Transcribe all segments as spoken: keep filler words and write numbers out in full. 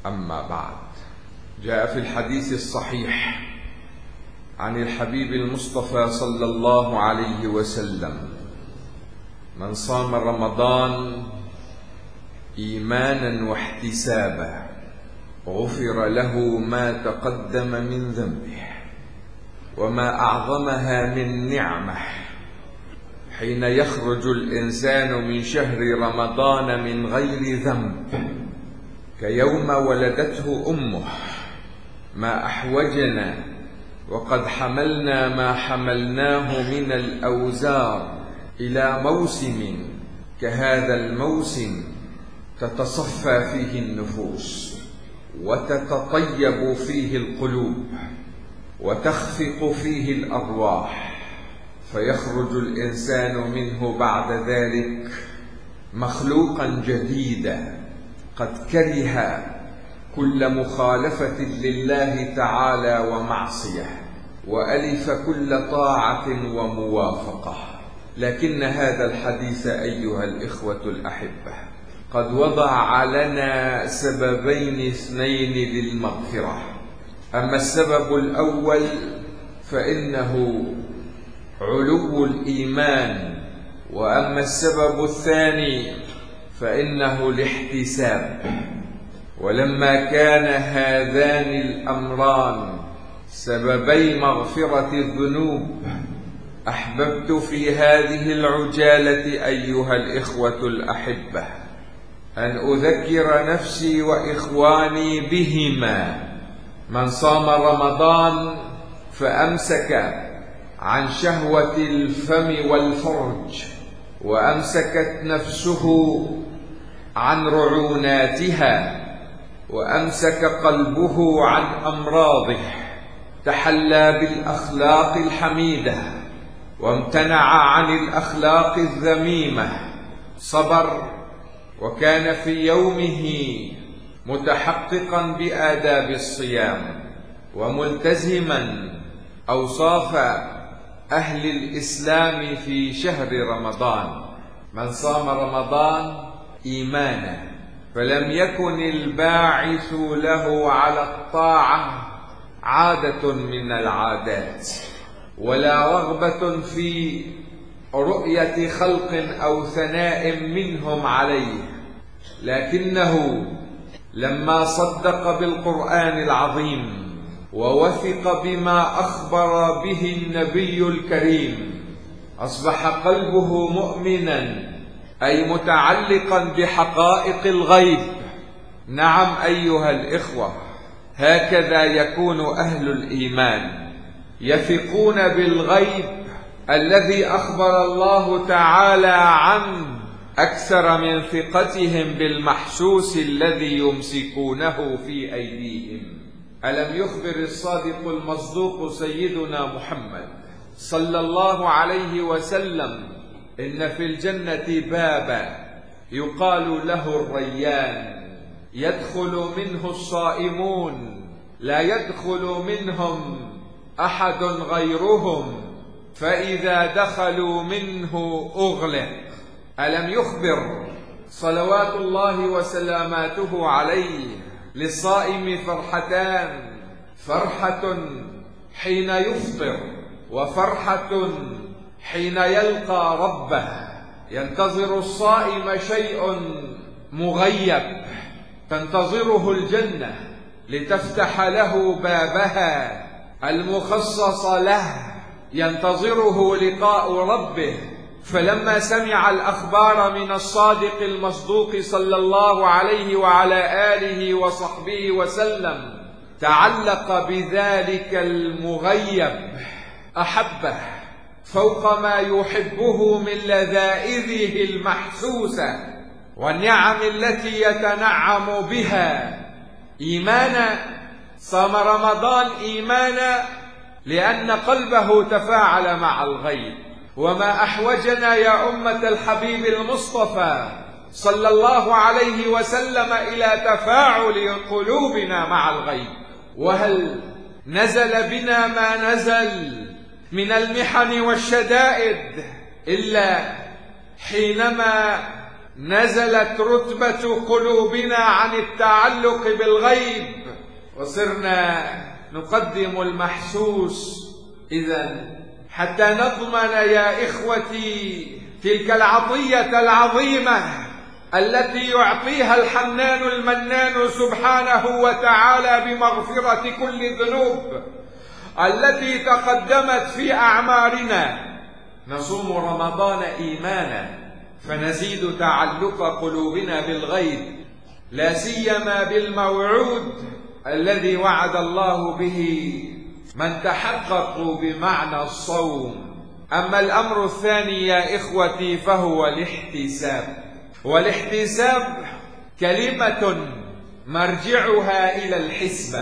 أما بعد، جاء في الحديث الصحيح عن الحبيب المصطفى صلى الله عليه وسلم: من صام رمضان إيمانا واحتسابا غفر له ما تقدم من ذنبه. وما أعظمها من نعمة حين يخرج الإنسان من شهر رمضان من غير ذنب، كيوم ولدته أمه. ما أحوجنا وقد حملنا ما حملناه من الأوزار إلى موسم كهذا الموسم تتصفى فيه النفوس وتتطيب فيه القلوب وتخفق فيه الأرواح، فيخرج الإنسان منه بعد ذلك مخلوقا جديدا قد كره كل مخالفة لله تعالى ومعصية، وألف كل طاعة وموافقة. لكن هذا الحديث أيها الإخوة الأحبة قد وضع لنا سببين اثنين للمغفرة. أما السبب الأول فإنه علو الإيمان، وأما السبب الثاني فإنه الاحتساب. ولما كان هذان الأمران سببي مغفرة الذنوب، أحببت في هذه العجالة أيها الإخوة الأحبة أن أذكر نفسي وإخواني بهما. من صام رمضان فأمسك عن شهوة الفم والفرج، وأمسكت نفسه عن رعوناتها، وأمسك قلبه عن أمراضه، تحلى بالأخلاق الحميدة وامتنع عن الأخلاق الذميمة، صبر وكان في يومه متحققا بآداب الصيام وملتزما أوصاف أهل الإسلام في شهر رمضان. من صام رمضان إيمانا فلم يكن الباعث له على الطاعة عادة من العادات، ولا رغبة في رؤية خلق أو ثناء منهم عليه، لكنه لما صدق بالقرآن العظيم ووثق بما أخبر به النبي الكريم أصبح قلبه مؤمنا، أي متعلقا بحقائق الغيب. نعم أيها الإخوة، هكذا يكون أهل الإيمان، يثقون بالغيب الذي أخبر الله تعالى عنه أكثر من ثقتهم بالمحسوس الذي يمسكونه في أيديهم. ألم يخبر الصادق المصدوق سيدنا محمد صلى الله عليه وسلم إن في الجنة بابا يقال له الريان، يدخل منه الصائمون، لا يدخل منهم أحد غيرهم، فإذا دخلوا منه أغلق. ألم يخبر صلوات الله وسلاماته عليه للصائم فرحتان: فرحة حين يفطر، وفرحة حين يلقى ربه. ينتظر الصائم شيء مغيب، تنتظره الجنة لتفتح له بابها المخصص له، ينتظره لقاء ربه. فلما سمع الأخبار من الصادق المصدوق صلى الله عليه وعلى آله وصحبه وسلم تعلق بذلك المغيب، أحبه فوق ما يحبه من لذائذه المحسوسة والنعم التي يتنعم بها. إيمانا صام رمضان إيمانا لأن قلبه تفاعل مع الغيب. وما أحوجنا يا أمة الحبيب المصطفى صلى الله عليه وسلم إلى تفاعل قلوبنا مع الغيب. وهل نزل بنا ما نزل من المحن والشدائد إلا حينما نزلت رتبة قلوبنا عن التعلق بالغيب، وصرنا نقدم المحسوس. إذن حتى نضمن يا إخوتي تلك العطية العظيمة التي يعطيها الحنان المنان سبحانه وتعالى بمغفرة كل الذنوب التي تقدمت في أعمارنا، نصوم رمضان إيمانا فنزيد تعلق قلوبنا بالغيب، لا سيما بالموعود الذي وعد الله به من تحققوا بمعنى الصوم. أما الأمر الثاني يا إخوتي فهو الاحتساب. والاحتساب كلمة مرجعها إلى الحسبة،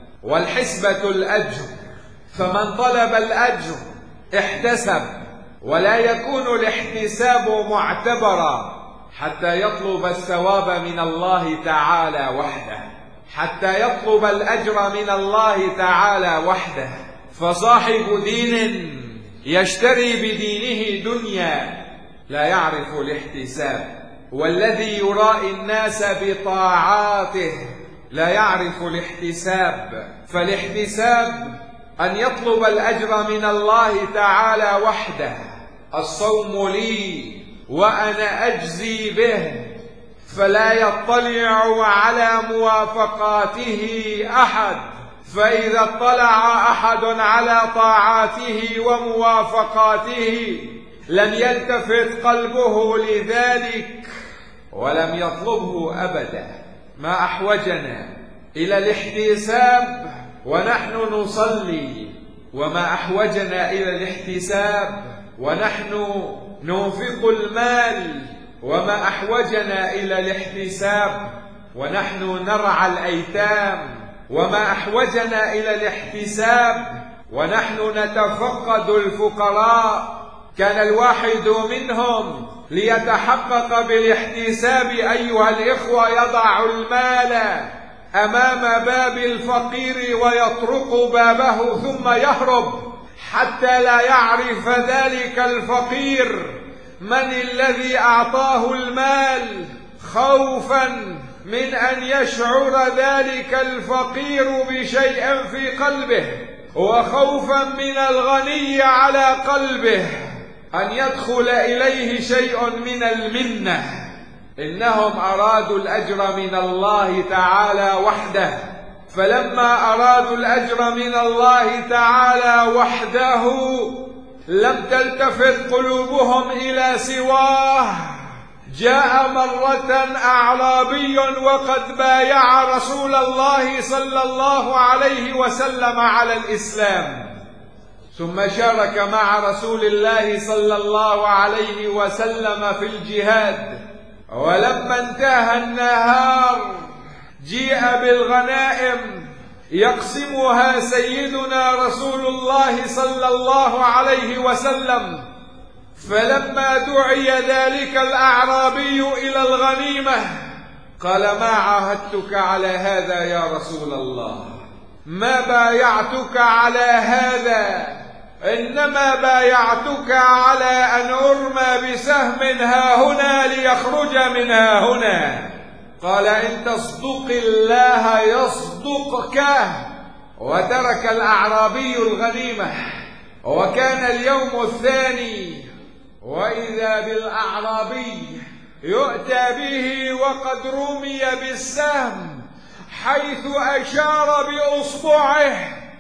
والحسبة الأجر، فمن طلب الأجر احتسب، ولا يكون الاحتساب معتبرا حتى يطلب الثواب من الله تعالى وحده، حتى يطلب الأجر من الله تعالى وحده. فصاحب دين يشتري بدينه دنيا لا يعرف الاحتساب، والذي يرائي الناس بطاعاته لا يعرف الاحتساب. فالاحتساب أن يطلب الأجر من الله تعالى وحده. الصوم لي وأنا أجزي به، فلا يطلع على موافقاته أحد، فإذا اطلع أحد على طاعاته وموافقاته لم يلتفت قلبه لذلك ولم يطلبه أبدا. ما أحوجنا إلى الاحتساب ونحن نصلي، وما أحوجنا إلى الاحتساب ونحن ننفق المال، وما أحوجنا إلى الاحتساب ونحن نرعى الأيتام، وما أحوجنا إلى الاحتساب ونحن نتفقد الفقراء. كان الواحد منهم ليتحقق بالاحتساب أيها الإخوة يضع المال أمام باب الفقير ويطرق بابه ثم يهرب حتى لا يعرف ذلك الفقير من الذي أعطاه المال، خوفا من أن يشعر ذلك الفقير بشيء في قلبه، وخوفا من الغني على قلبه أن يدخل إليه شيء من المنة. إنهم أرادوا الأجر من الله تعالى وحده، فلما أرادوا الأجر من الله تعالى وحده لم تلتفت قلوبهم إلى سواه. جاء مرة أعرابي وقد بايع رسول الله صلى الله عليه وسلم على الإسلام، ثم شارك مع رسول الله صلى الله عليه وسلم في الجهاد. ولما انتهى النهار جيء بالغنائم يقسمها سيدنا رسول الله صلى الله عليه وسلم. فلما دعي ذلك الأعرابي إلى الغنيمة قال: ما عاهدتك على هذا يا رسول الله، ما بايعتك على هذا، إنما بايعتك على أن أرمى بسهم ها هنا ليخرج من ها هنا. قال: إن تصدق الله يصدقك. وترك الأعرابي الغنيمة، وكان اليوم الثاني وإذا بالأعرابي يؤتى به وقد رمي بالسهم حيث أشار بأصبعه،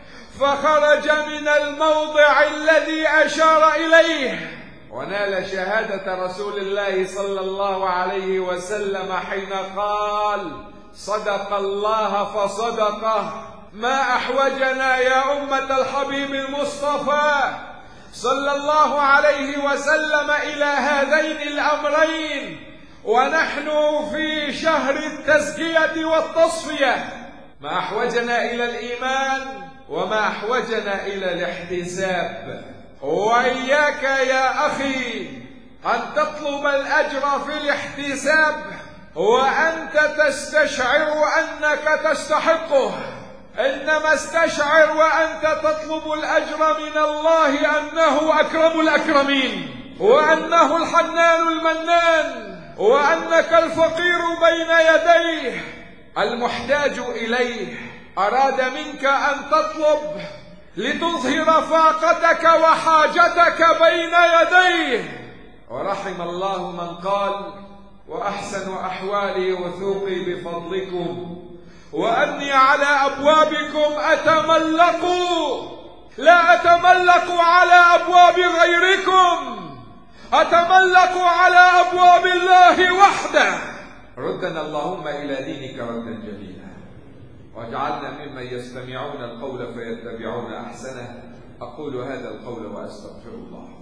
فخرج من الموضع الذي أشار إليه ونال شهادة رسول الله صلى الله عليه وسلم حين قال: صدق الله فصدقه. ما أحوجنا يا أمة الحبيب المصطفى صلى الله عليه وسلم إلى هذين الأمرين ونحن في شهر التزكية والتصفية. ما أحوجنا إلى الإيمان وما أحوجنا إلى الاحتساب. وإياك يا أخي أن تطلب الأجر في الاحتساب وأنت تستشعر أنك تستحقه، إنما استشعر وأنت تطلب الأجر من الله أنه أكرم الأكرمين، وأنه الحنان المنان، وأنك الفقير بين يديه المحتاج إليه. أراد منك أن تطلب لتظهر فاقتك وحاجتك بين يديه. ورحم الله من قال: وأحسن أحوالي وثوقي بفضلكم، وأني على أبوابكم أتملق، لا أتملق على أبواب غيركم، أتملق على أبواب الله وحده. ردنا اللهم إلى دينك ردا جميلا، واجعلنا ممن يستمعون القول فيتبعون أحسنه. أقول هذا القول وأستغفر الله.